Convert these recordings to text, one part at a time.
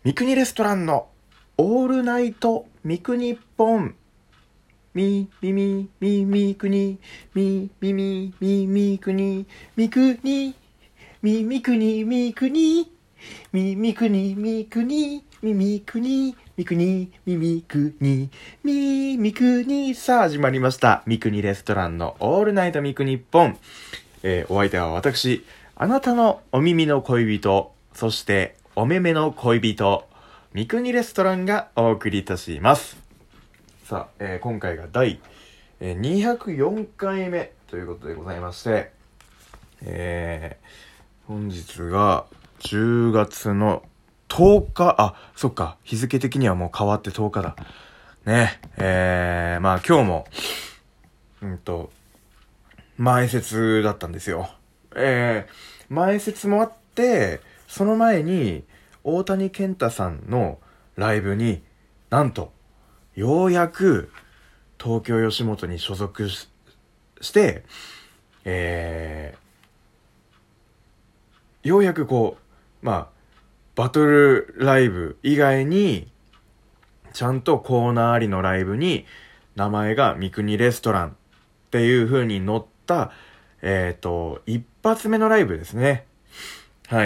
三国レストランのオールナイト三国ポン。みみみみみくにみみみみみくにみくにみみくにみくにみみくにみくにみみくにみくにみみくにみみくに。さあ始まりました三国レストランのオールナイト三国ポン。お相手は私、あなたのお耳の恋人、そしてお目目の恋人、三国レストランがお送りいたします。さあ、今回が第204回目ということでございまして、本日が10月の10日、そっか、日付的にはもう変わって10日だ。ね、まあ今日も、前説だったんですよ。前説もあって、その前に大谷健太さんのライブになんとようやく東京吉本に所属して、ようやくこうバトルライブ以外にちゃんとコーナーありのライブに名前が三国レストランっていう風に載った一発目のライブですね。はい。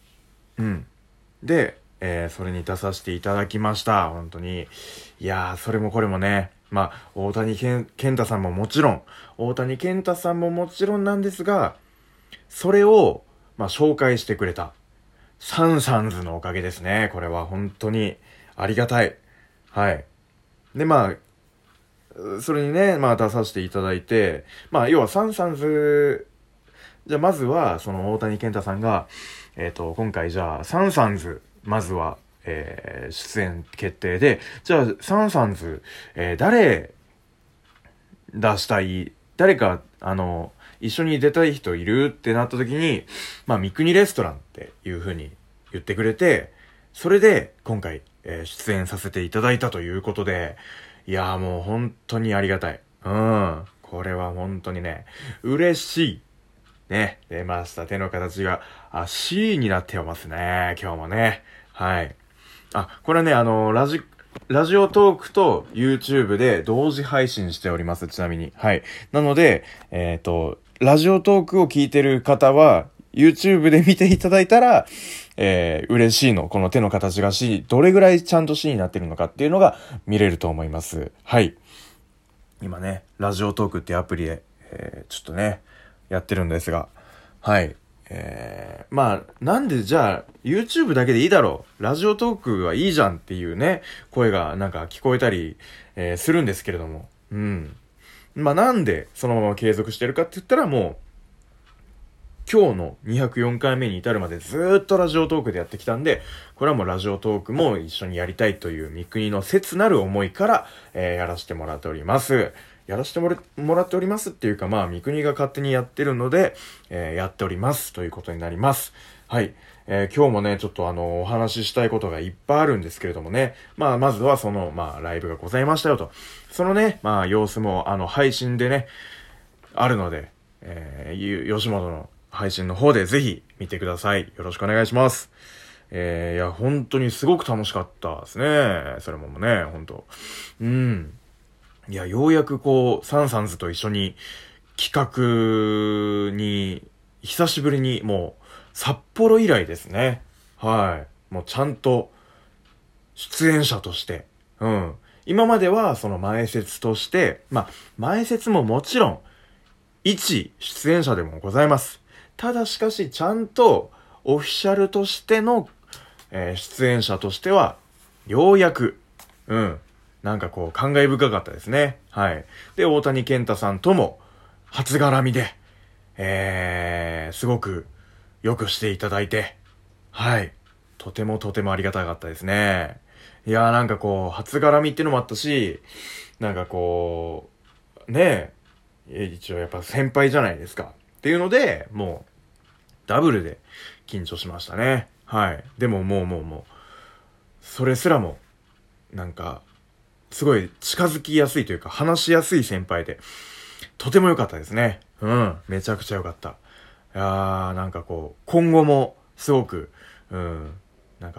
で、それに出させていただきました。本当に。いやー、それもこれもね、大谷健太さんももちろんなんですが、それを、紹介してくれた、サンサンズのおかげですね。これは本当にありがたい。はい。で、それにね、出させていただいて、要はサンサンズ、じゃあまずは、その大谷健太さんが、今回じゃあサンサンズ、まずは、出演決定で、じゃあサンサンズ、誰出したい、誰か、一緒に出たい人いるってなった時に、三国レストランっていう風に言ってくれて、それで今回、出演させていただいたということで、いやーもう本当にありがたい。これは本当にね、嬉しい。ね、出ました。手の形が、C になってますね。今日もね。はい。これね、ラジオトークと YouTube で同時配信しております。ちなみに。はい。なので、ラジオトークを聞いてる方は、YouTube で見ていただいたら、嬉しいの。この手の形が C、どれぐらいちゃんと C になってるのかっていうのが見れると思います。はい。今ね、ラジオトークってアプリで、ちょっとね、やってるんですが、はい。なんでじゃあ YouTube だけでいいだろう、ラジオトークはいいじゃんっていうね声がなんか聞こえたり、するんですけれども、なんでそのまま継続してるかって言ったら、もう今日の204回目に至るまでずーっとラジオトークでやってきたんで、これはもうラジオトークも一緒にやりたいという三国の切なる思いから、やらせてもらっております。やらせてもらっておりますっていうか、三国が勝手にやってるので、やっておりますということになります。はい。今日もね、ちょっとお話ししたいことがいっぱいあるんですけれどもね。まずはその、ライブがございましたよと。そのね、様子も配信でね、あるので、吉本の配信の方でぜひ見てください。よろしくお願いします。いや、本当にすごく楽しかったですね。それもね、本当。いや、ようやくこう、サンサンズと一緒に企画に、久しぶりにもう、札幌以来ですね。はい。もうちゃんと、出演者として、今まではその前説として、前説ももちろん、一出演者でもございます。ただしかし、ちゃんと、オフィシャルとしての、出演者としては、ようやく、なんかこう、感慨深かったですね。はい。で、大谷健太さんとも、初絡みで、すごく、よくしていただいて、はい。とてもありがたかったですね。いやー、なんかこう、初絡みっていうのもあったし、なんかこう、ねえ、一応やっぱ先輩じゃないですか。っていうので、もう、ダブルで緊張しましたね。はい。でももう、それすらも、なんか、すごい近づきやすいというか、話しやすい先輩で、とても良かったですね。めちゃくちゃ良かった。いやー、なんかこう、今後も、すごく、なんか、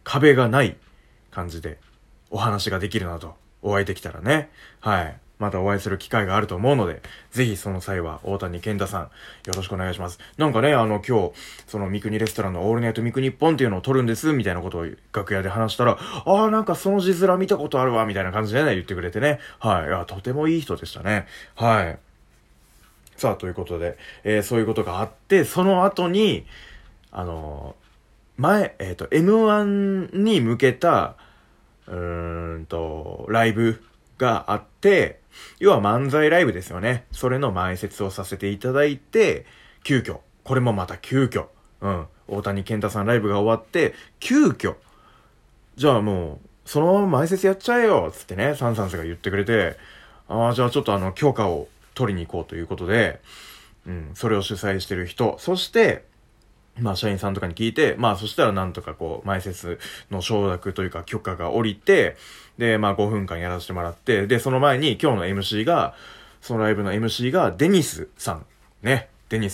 壁がない感じでお話ができるなと、お会いできたらね。はい。またお会いする機会があると思うので、ぜひその際は大谷健太さん、よろしくお願いします。なんかね、今日、その三国レストランのオールナイト三国日本っていうのを撮るんです、みたいなことを楽屋で話したら、なんかその字面見たことあるわ、みたいな感じでね、言ってくれてね。はい。いや、とてもいい人でしたね。はい。さあ、ということで、そういうことがあって、その後に、M1 に向けた、ライブがあって、要は漫才ライブですよね。それの前説をさせていただいて、急遽、これもまた急遽、大谷健太さんライブが終わって、急遽、じゃあもう、そのまま前説やっちゃえよつってね、サンサンスが言ってくれて、じゃあちょっと許可を取りに行こうということで、それを主催してる人、そして、社員さんとかに聞いて、そしたらなんとか前説の承諾というか許可が下りて、で、5分間やらせてもらって、で、その前に今日の MC が、そのライブの MC がデニスさんね。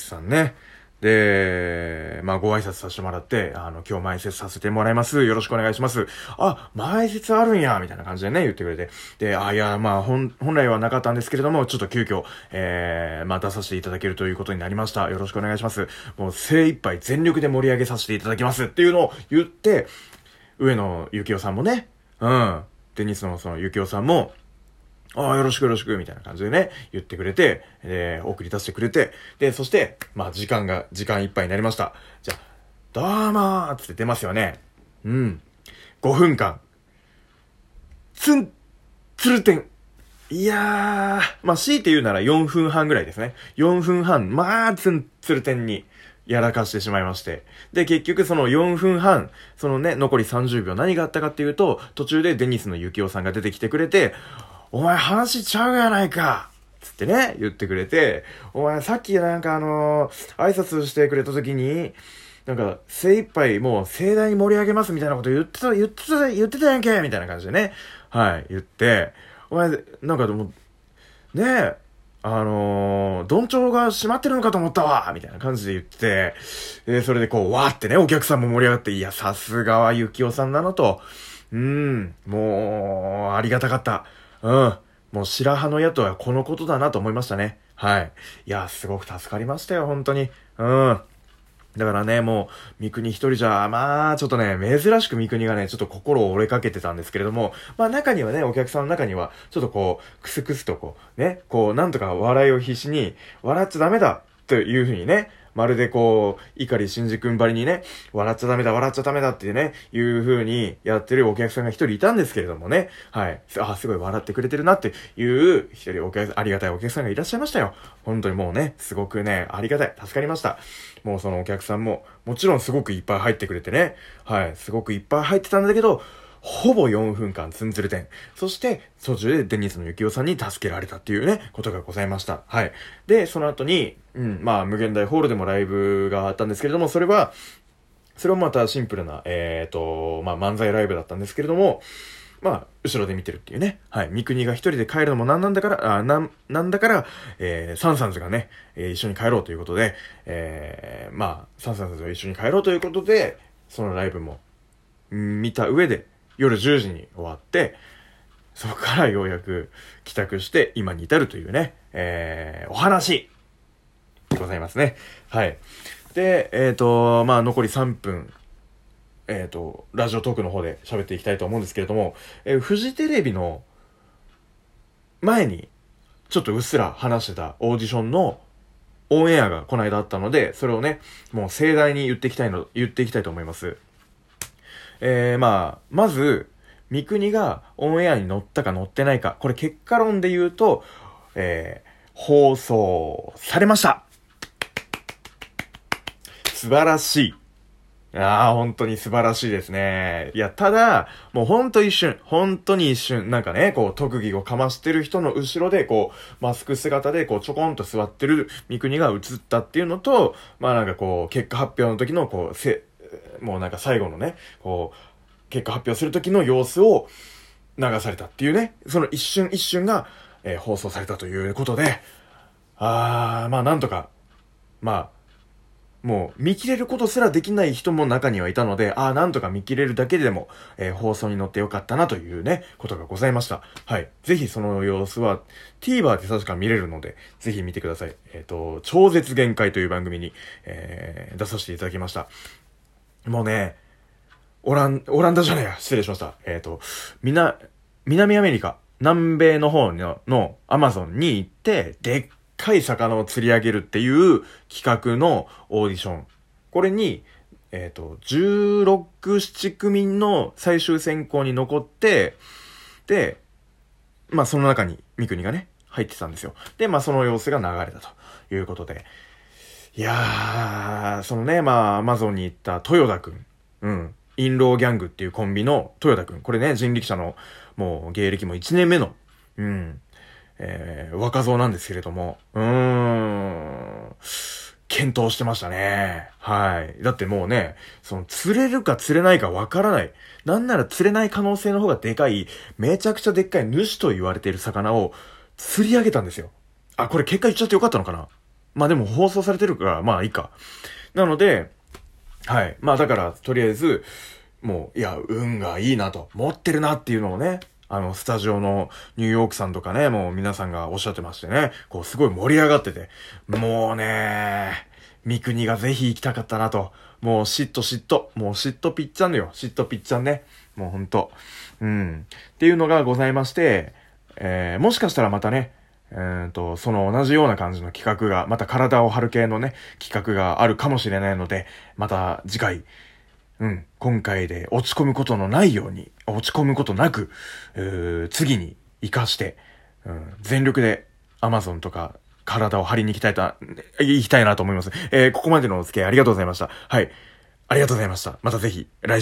で、ご挨拶させてもらって、今日前説させてもらいます。よろしくお願いします。前説あるんや、みたいな感じでね、言ってくれて。で、いや、本来はなかったんですけれども、ちょっと急遽、出させていただけるということになりました。よろしくお願いします。もう精一杯全力で盛り上げさせていただきますっていうのを言って、上野幸雄さんもね、デニスのその幸雄さんも、よろしく、みたいな感じでね、言ってくれて、送り出してくれて、で、そして、時間いっぱいになりました。じゃあ、どうもーつって出ますよね。5分間。つるてん。いやー、強いて言うなら4分半ぐらいですね。4分半、つるてんにやらかしてしまいまして。で、結局その4分半、そのね、残り30秒何があったかっていうと、途中でデニスの幸雄さんが出てきてくれて、お前話ちゃうやないかつってね、言ってくれて、お前さっきなんか挨拶してくれた時に、なんか精一杯もう盛大に盛り上げますみたいなこと言ってたやんけみたいな感じでね、言って、お前、なんかでも、ねどんちょうが閉まってるのかと思ったわみたいな感じで言ってて、それでわーってね、お客さんも盛り上がって、いや、さすがはゆきおさんなのと、もう、ありがたかった。もう白羽の矢とはこのことだなと思いましたね。はい。いや、すごく助かりましたよ、本当に。だからね、もう、三国一人じゃ、ちょっとね、珍しく三国がね、ちょっと心を折れかけてたんですけれども、中にはね、お客さんの中には、ちょっとクスクスとなんとか笑いを必死に、笑っちゃダメだ、というふうにね、まるで碇シンジ君ばりにね、笑っちゃダメだってね、いう風にやってるお客さんが一人いたんですけれどもね。はい。すごい笑ってくれてるなっていう一人ありがたいお客さんがいらっしゃいましたよ。本当にもうね、すごくね、ありがたい。助かりました。もうそのお客さんも、もちろんすごくいっぱい入ってくれてね。はい。すごくいっぱい入ってたんだけど、ほぼ4分間ツンツル点。そして、途中でデニスの幸雄さんに助けられたっていうね、ことがございました。はい。で、その後に、無限大ホールでもライブがあったんですけれども、それはまたシンプルな、漫才ライブだったんですけれども、後ろで見てるっていうね。はい。三国が一人で帰るのもなんだから、サンサンズがね、一緒に帰ろうということで、サンサンズが一緒に帰ろうということで、そのライブも、見た上で、夜10時に終わって、そこからようやく帰宅して今に至るというね、お話でございますね。はい。で、残り3分、ラジオトークの方で喋っていきたいと思うんですけれども、フジテレビの前にちょっとうっすら話してたオーディションのオンエアがこの間あったので、それをね、もう盛大に言っていきたいと思います。まず、三国がオンエアに乗ったか乗ってないか、これ結果論で言うと、放送されました。素晴らしい。本当に素晴らしいですね。いや、ただ、もう本当に一瞬、なんかね、特技をかましてる人の後ろで、マスク姿で、ちょこんと座ってる三国が映ったっていうのと、結果発表の時の、もうなんか最後のね、結果発表する時の様子を流されたっていうね、その一瞬が、放送されたということで、なんとか、 もう見切れることすらできない人も中にはいたので、なんとか見切れるだけでも、放送に乗ってよかったなというね、ことがございました。はい。ぜひその様子は TVer で確か見れるので、ぜひ見てください。超絶限界という番組に、出させていただきました。もうね、オランダじゃないや、失礼しました。南アメリカ、南米の方のアマゾンに行って、でっかい魚を釣り上げるっていう企画のオーディション。これに、16、7組の最終選考に残って、で、まあその中に三国がね、入ってたんですよ。で、まあその様子が流れたということで。いやー、そのね、まあアマゾンに行った豊田くん。インローギャングっていうコンビの豊田くん。これね、人力車のもう芸歴も1年目の、若造なんですけれども、検討してましたね。はい。だってもうね、釣れるか釣れないかわからない。なんなら釣れない可能性の方がでかい、めちゃくちゃでっかい主と言われている魚を釣り上げたんですよ。これ結果言っちゃってよかったのかな。まあでも放送されてるから、まあいいか。なので、はい。まあだから、とりあえず、もう、いや、運がいいなと、持ってるなっていうのをね、スタジオのニューヨークさんとかね、もう皆さんがおっしゃってましてね、こうすごい盛り上がってて、もうね、三国がぜひ行きたかったなと、もう嫉妬、もう嫉妬ぴっちゃんのよ、嫉妬ぴっちゃんね、もうほんと、っていうのがございまして、もしかしたらまたね、その同じような感じの企画が、また体を張る系のね、企画があるかもしれないので、また次回、今回で落ち込むことのないように、落ち込むことなく、次に活かして、全力で Amazon とか体を張りに行きたいなと思います。ここまでのお付き合いありがとうございました。はい。ありがとうございました。またぜひ、来週